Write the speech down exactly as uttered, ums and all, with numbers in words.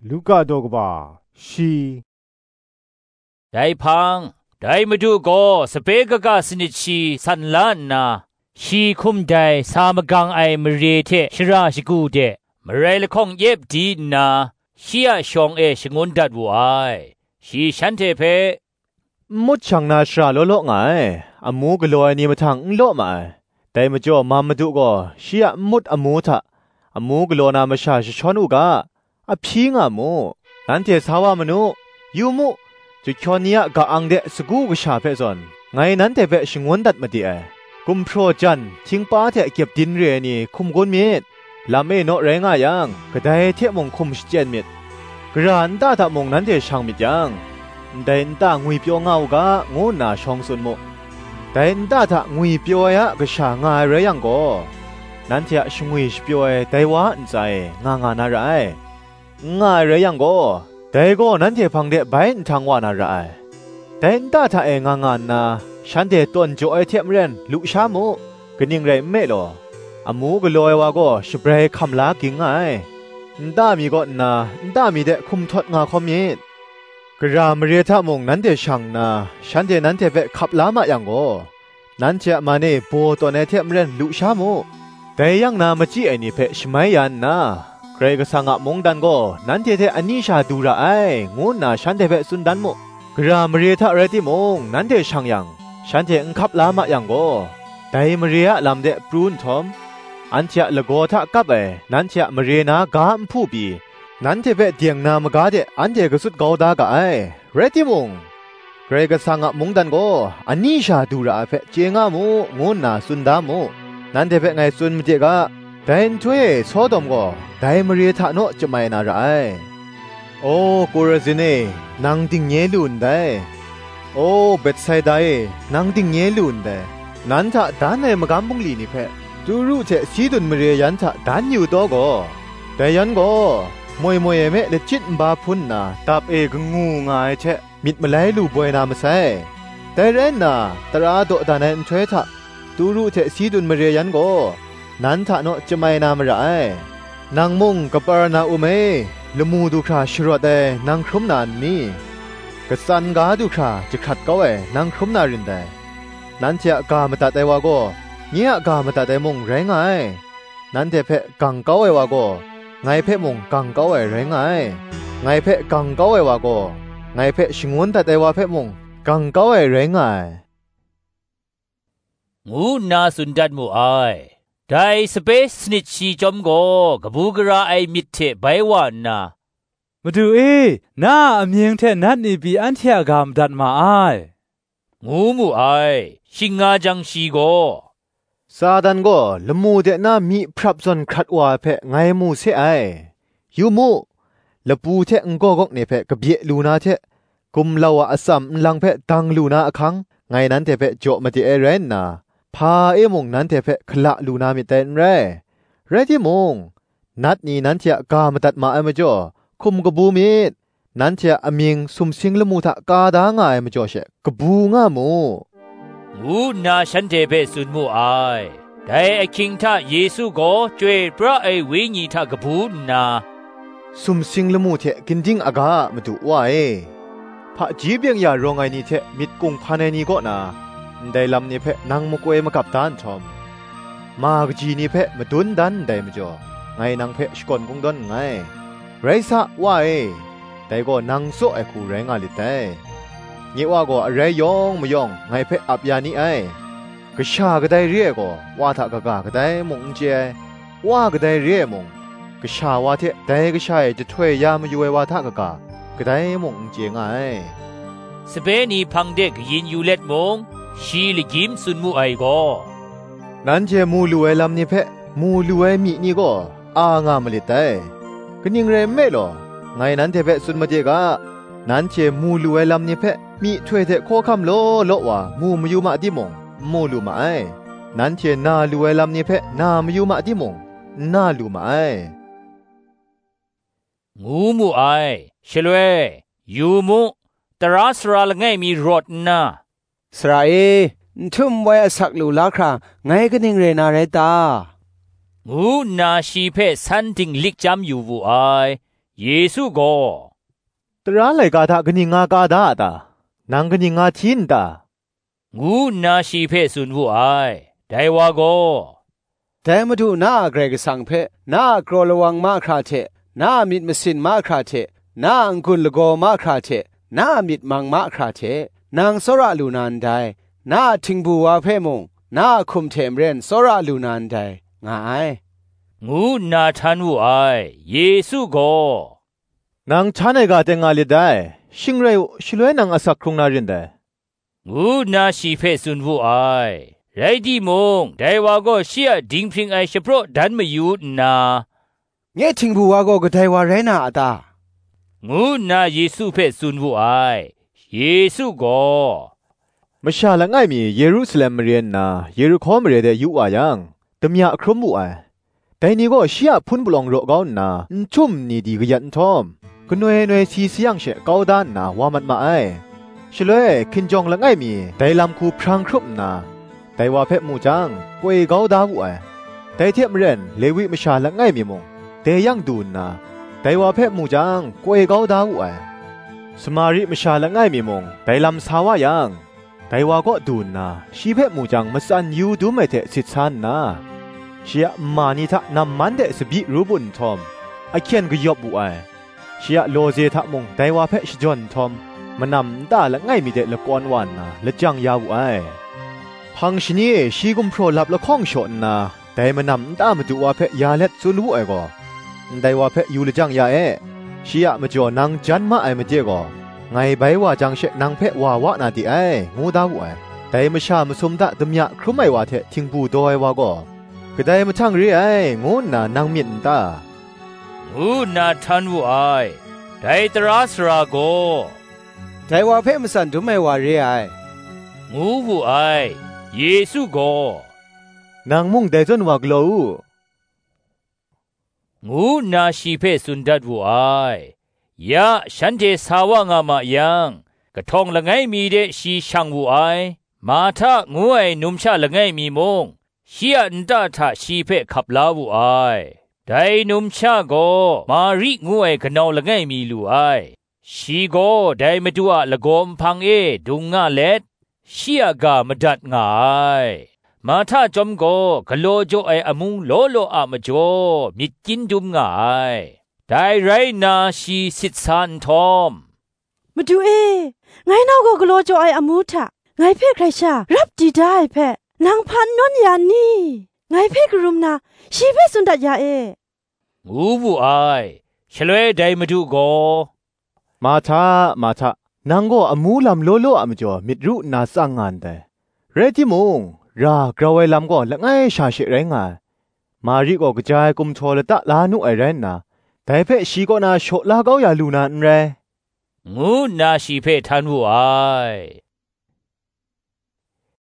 ลูกาโดกบาชีได้พังได้มาดูก็สเปกกะสนิชีสันลานนาชีคุมได้สามกังไอมเรเทชราชกูเดมเรลคงเย็บดีนาชียชองเอชงวนดัดวายชีฉันเทเพมุดช่างนาชราโลโลไงอามูกลอยนี่มาทางโลมาแต่มาจ่อมามาดูก็ชียมุดอามูทะอามูกลอนามาชาชชอนุกาอพีงามูนันเทสาวามนุยูมุจุชอนียกะอังเดสกูกชาเพซอนไงนั้นเทเปชงวนดัดมาดีเอกุมโปรจันทิงป้าเทเก็บดินเรนี่คุมกุนมีดลำเอโนแรงายังก็ได้เทมงคุมสเจนมิดกระหันตาทะมงนั้นเทช่างมิดยังแต่อินตางุยเปียวเงากะงูนาชองสุนมุแต่อินตาทะงุยเปียวยะกะชางายเรยังก็นั้นเทชงุยสเปียวไต้หวันใจงางานาไรง่ายเรยังก็แต่ก็นั้นเทพังเดไปทางวานาไรแต่อินตาทะเองงานนาฉันเดต้นโจไอเทมเรนลุชามูก็นิ่งไรไม่หรออามูก็ลอยวาก็สเปรย์คำลากิงไงด้ามีก็นาด้ามีเดคุมทอดงาคอมยิดกรามเรียทามงนั้นเดช่างนาฉันเดนั้นเทเวขับลามาอย่างก็นั้นเจมาเนโบตัวในเทมเรนลุชามูแต่ยังนามาจีไอนี่เพชไม่ยันนาใครก็สังะมงดันก็นั้นเทเทอันนี้ชาดูระไองูนาฉันเทเวสุนดันมุกรามเรียทาเรติมงนั้นเดช่างยังฉันเทงขับลามาอย่างก็แต่มเรียลำเดปรูนทอมอันเชะละโกทะกับเอนั้นเชะมเรียนากามผู้บีนั้นเทเปเดียงนามกาเดอันเทกสุดกาวดากะไอเรติมงเกรกสังะมงดันโกอันนี้ชาดูระเพเจงามูงูนาสุนดามูนั้นเทเปไงสุนมเจกะแต่อินทเวโซดอมโกแต่มเรียทะโนจะไม่นาระไอโอ้กูรซิเนนางติงเยลุนได้โอ้เบ็ดไซได้นางติงเยลุนได้นั้นถ้าด้านในมกำบุงลีนี่เพดูรู้เชสีดุนมเรียยันถ้าด้านอยู่ตัวก็แต่ยันก็มวยมวยเมเลจิตบาพุนนาตับเอกงูงายเชมิดมาไลลูบวยนามาใส่แต่เรนนาตราโดดานในช่วยถ้าดูรู้เชสีดุนมเรียยันก็นั้นถ้าโนจะไม่นามระไอนางมุงกับปารนาอุเมละมูดูคราชรอดได้นางครุมนานมีกษันกาดูคราจะขัดเก้าเอนางครุมนารินได้นั้นเจ้ากามาตัดได้ว่าก็เงี้ยกามาตัดได้มงแรงไงนั้นเทเพกังเก้าเอว่าก็ไงเพมงกังเก้าเอแรงไงไงเพกังเก้าเอว่าก็ไงเพชงวนตัดได้ว่าเพมงกังเก้าเอแรงไงงูนาสุนดัดมูไอได้สเปซนิดชีจอมโกกบูกราไอมิดเทไปวานามาดูเอน้าอเมียงเทนัดนี่บีอันเทียกามดัดมาไองูมูไอชิงาจังชีโกซาดันก็ละมูเดน่ามีพรับจนขัดว่าเพไงมูเสไอยูมูละปูเทงก็กกเนี่ยเพกเบียลูนาเทกุมลาวอสัมลังเพตังลูนาอคังไงนั้นเทเพโจมาติเอเรนนาพาเอมงนั้นเทเพคละลูนามิเตนเรเรที่มงนัดนี้นั้นเทกามาตัดมาไอมาจ่อคุมกบูมิดนั้นเทอเมียงสุมสิงละมูทะกาดางายมาจ่อเชกบูงามูงูนาฉันเทเปสุนมูไอได้ไอคิงทาเยซูก็จวยพระไอวิญญาณกบูนาสุมสิงละมูเทกินดิงอากามาดูว่าเอพระจีเบียงยารองไอนี่เทมิดกุงพาเนนีก็นาได้ลำนี่เพนางมกเวมากับตานทอมมากจีนี่เพมาดุนดันได้มาจ่อไงนางเพสกอนกงดอนไงไรซะว่าเอแต่ก็นางโซไอคูแรงอาลิเต้นี่ว่าก็อะไรยองไม่ยองไงเพอับยานี่ไอก็ชาก็ได้เรียก็ว่าถ้ากะกะก็ได้มงเจว่าก็ได้เรียมงก็ชาว่าเทแต่ก็ใช่จะถ้วยยามาอยู่ไอว่าถ้ากะกะก็ได้มงเจไงสเปนีพังเด็กยินยูเล็ดมงชีลิกิมสุนมูไอก็นั้นเจมูลูไอลำนี่เพมูลูไอมีนี่ก็อางามลิเต้ก็ยังเรไม่หรอไงนั้นเทเพสุนมาเจกะนั้นเจมูลูไอลำนี่เพมีถ้วยเทโคคำโลโลว่ามูมาอยู่มาดิมงมูลูมาไอนั้นเจนาลูไอลำนี่เพนามาอยู่มาดิมงนาลูมาไองูมูไอชลเวยูมูตราสราละไงมีรถนาสระเอทุ่มไว้สักลูลาคราไงก็นิ่งเรนาเรตางูนาชีเพสันติงลิกจำอยู่วูไอเยซูก็ตราไหลกาทะกนิงากาดาตานางกนิงาทินตางูนาชีเพสุนวุไอไดวาก็แต่มาดูน้าเกรกสังเพน้ากรอลวังมาคราเทน้ามิดมสินมาคราเทน้าอังกุลลโกมาคราเทน้ามิดมังมาคราเทนางสระลูนันไดน้าทิงบัวเพมงน้าคุมเทมเรนสระลูนันไดงายงูนาทันวุไอเยซูก็นางชานกาเตงาลิได้ชิงเรวชลวยนางอสักครุงนารินได้งูนาชีเพสุนวุไอไรดีมงไดวาก็เชียดิงพริงไอชโปรดันมาอยู่นาเงี้ยทิงบัวก็กระไดวาเรนาอตางูนาเยซูเพสุนวุไอเยซูก็มชาละง่ายมีเยรูซาเล็มเรียนนาเยรูคอมเรียเดอยู่ว่ายังตมยาครุมบุไอแต่นี่ก็เชียพุนบลองโรก้าวนาชุ่มนี่ดีกยันทอมก็หน่วยหน่วยซีเสียงเชก้าวด้านนาว่ามันมาไอชลวยคินจองละง่ายมีแต่ลำคูพรางครุบนาแต่ว่าเพะมูจังกวยก้าวดาวไอแต่เทียมเรนเลวิมชาละง่ายมีมงแต่ยังดูนนาแต่ว่าเพะมูจังกวยก้าวดาวไอสมาริมชาละง่ายมีมงแต่ลำสาวายังแต่ว่าก็ดูนนาชีเพะมูจังมาสันยูดูไม่เทสิทานนาเชียมานิทะนำมันเดสบิรูบุนทอมไอเคียนก็ยบบุไอเชียโลเจทะมงแต่ว่าเพชจอนทอมมันนำตาละง่ายมีเดละกวนวันนาละจังยาวไอพังชนีชีกุมโปรลับละข้องชนนาแต่มันนำตามาดูว่าเพยาเล็ดซุนบุไอก็แต่ว่าเพอยู่ละจังยาเอเชียมาจ่อนางจันมาไอมาเจก็ไงใบว่าจังเชนางเพว่าวะนาติไองูดาวไอแต่มาชามาสมตะตมยะครุไมว่าเททิงปูดอยว่าก็ก็ได้มาทั้งเรียงูน่ะนางมินตางูน่ะทันวุไอได้ตราสราโกแต่ว่าเพ่มสันดูไม่ว่าเรียงูวุไอเยซูโกนางมุ่งได้จนว่ากลัวงูน่ะชีเพสุนดัดวุไอยะฉันเจสาวงามายังกะทองละไงมีเดชีช่างวุไอมาทะงูไอนุมชะละไงมีมงเชียนตาทะชีเพขับลาวุไอไดนุมชาโกมาริงูไอกะนาวละไงมีลูไอชีโกไดมะดุอะละกอมพังเอดุงงะเล็ดเชียกามะดัดงายมาทะจอมโกกะโลโจไออมุงโลโลอะมะโจมิกินดุมงายไดไรนาชีสิทธานทอมมาดูเอไงนาวก็กะโลโจไออมูทะไงเพ่ใครชารับดีได้เพ่นางพันนนยานี่ไงเพ่กรุมนาชีเพ่สุนดัดยาเองูบุไอฉลวยไดมาดูโกมาทามาทานางก็อมูลำโลโลอะมจ่อมิดรุนาสังงานแต่เรติมงรากราวไอลำก็ละไงชาเชไรงามาริก็กระจายกุมโชละตะลานุไอไรนาแต่เพ่ชีก็นาโชลาเก้าอย่าลูนานแรงูนาชีเพ่ทันวุไอ